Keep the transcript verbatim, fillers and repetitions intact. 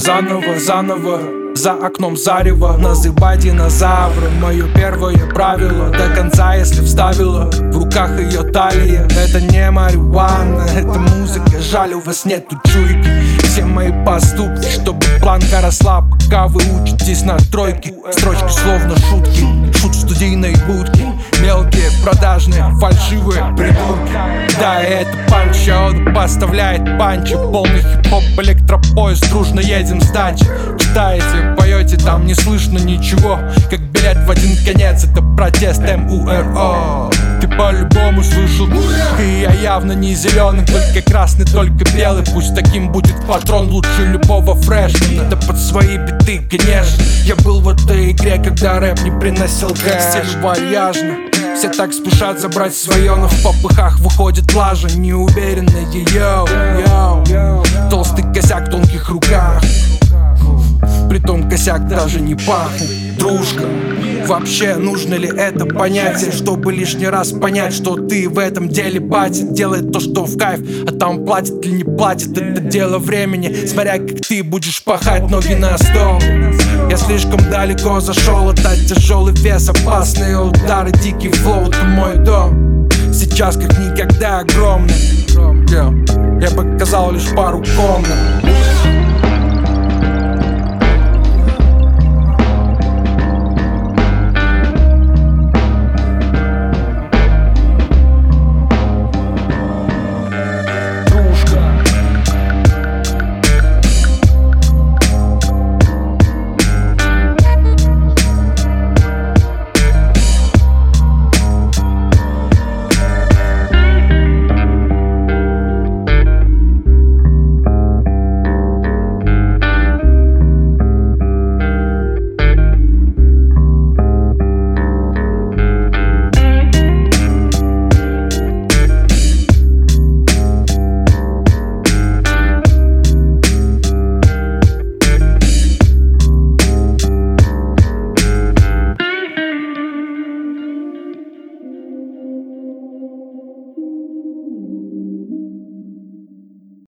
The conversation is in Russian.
заново, заново. За окном зарево, называй динозавром. Мое первое правило до конца, если вставила в руках ее талия. Это не марихуана, это музыка. Жаль, у вас нету чуйки. Все мои поступки, чтобы планка росла, пока вы учитесь на тройке. Строчки словно шутки, шут в студийной будке. Мелкие, продажные, фальшивые придурки. Да, это панч, он поставляет панчи. Полный хип-хоп, электропоезд, дружно едем с дачи. Читаете, поете, там не слышно ничего. Как билет в один конец, это протест эм у эр о. Ты по-любому слышал, и я явно не зеленый, только красный, только белый. Пусть таким будет патрон лучше любого фрешмена. Да под свои биты, конечно. Я был в этой игре, когда рэп не приносил кэш. Стиль вальяжный, все так спешат забрать свое, но в попыхах выходит лажа неуверенная. Йоу, йоу, толстый косяк в тонких руках. Притом косяк даже не пахнет. Дружка, вообще нужно ли это понятие, чтобы лишний раз понять, что ты в этом деле батит. Делает то, что в кайф, а там платит или не платит, это дело времени. Смотря как ты будешь пахать, ноги на стол. Я слишком далеко зашел, это тяжелый вес, опасные удары, дикий флоу, это мой дом. Сейчас как никогда огромный. Я показал лишь пару комнат.